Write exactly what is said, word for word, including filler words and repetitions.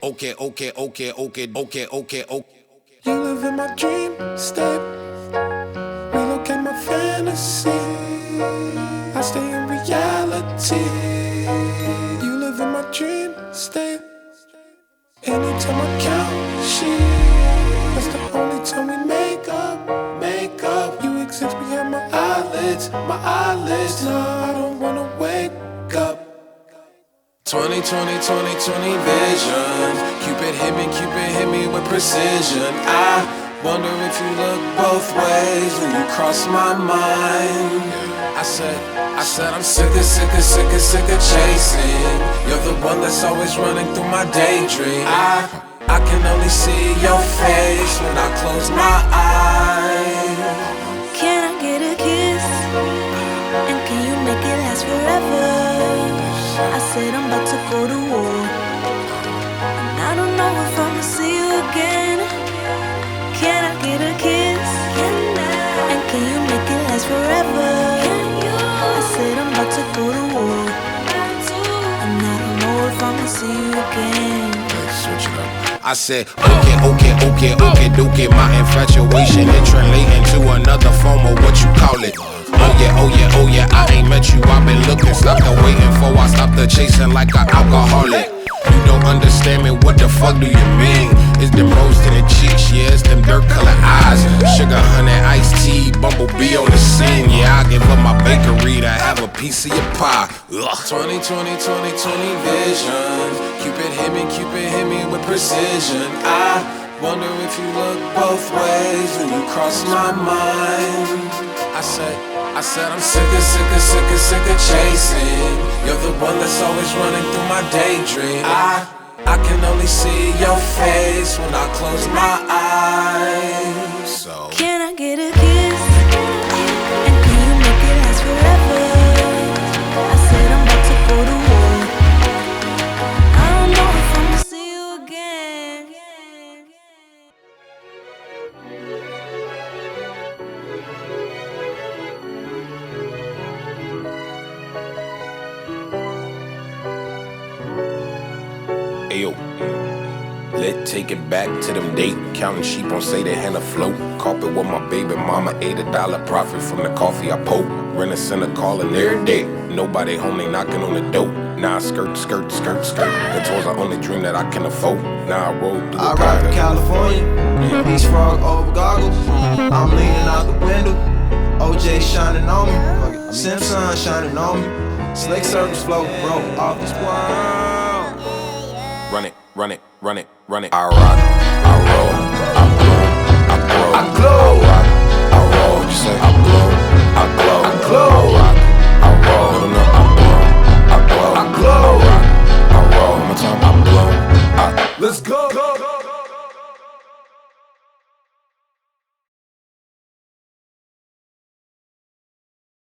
Okay, okay, okay, okay, okay, okay, okay. You live in my dream state. Relocate my fantasy. I stay in reality. You live in my dream state. Anytime I count sheep, that's the only time we make up, make up. You exist behind my eyelids, my eyelids. No, I don't wanna wake up. twenty, twenty, twenty, twenty vision. Cupid hit me, Cupid hit me with precision. I wonder if you look both ways when you cross my mind. I said, I said I'm sick of, sick of, sick of, sick of chasing. You're the one that's always running through my daydream. I, I can only see your face when I close my eyes. Can I get a kiss? And can you make it last forever? I said I'm about to go to war, and I don't know if I'ma see you again. Can I get a kiss? Can I? And can you make it last forever? Can you? I said I'm about to go to war, and I don't know if I'ma see you again. Let's switch it up. I said, okay, okay, okay, okay, okay. My infatuation it translating to another form of what you call it. Oh yeah, oh yeah, oh yeah, I ain't met you, I've been looking, stopped the waiting for, I stopped the chasing like an alcoholic. You don't understand me, what the fuck do you mean? It's them rose to the cheeks, yeah, it's them dirt color eyes. Sugar, honey, iced tea, bumblebee on the scene. Yeah, I give up my bakery to have a piece of your pie. Ugh. twenty, twenty, twenty, twenty vision. Cupid hit me, Cupid hit me with precision. I wonder if you look both ways when you cross my mind. I said, I said I'm sick of, sick of, sick of, sick of chasing. You're the one that's always running through my daydream. I, I can only see your face when I close my eyes. So Can I get a kiss? And can you make it last forever? I said I'm about to go to war. I don't know if I'ma see you again. Ayo, let's take it back to them date. Counting sheep on say they hand afloat. Carpet with my baby mama, ate a dollar profit from the coffee I poke. Rent a center calling every day. Nobody home, they knocking on the door. Now I skirt, skirt, skirt, skirt. The toys the only dream that I can afford. Now I roll through the I ride to California, Beach frog over goggles. I'm leaning out the window, O J shining on me, Simpson shining on me. Slick circles floating, bro, off this world. Run it, run it, run it, run it. I rock, I roll, I blow, I grow, I glow.